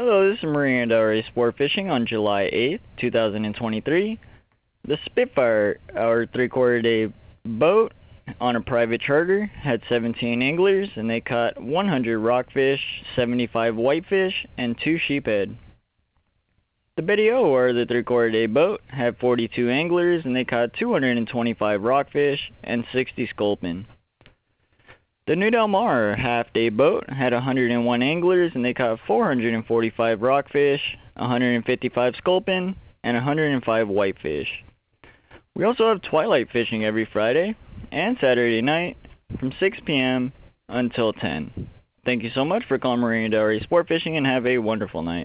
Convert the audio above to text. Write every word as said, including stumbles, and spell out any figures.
Hello, this is Marina Del Rey Sport Fishing on July eighth, two thousand twenty-three. The Spitfire, our three-quarter day boat on a private charter, had seventeen anglers and they caught one hundred rockfish, seventy-five whitefish, and two sheephead. The Betty O, or the three-quarter day boat, had forty-two anglers and they caught two hundred twenty-five rockfish and sixty sculpin. The New Del Mar half-day boat had one hundred one anglers and they caught four hundred forty-five rockfish, one hundred fifty-five sculpin, and one hundred five whitefish. We also have twilight fishing every Friday and Saturday night from six p m until ten. Thank you so much for calling Marina Del Rey Sport Fishing and have a wonderful night.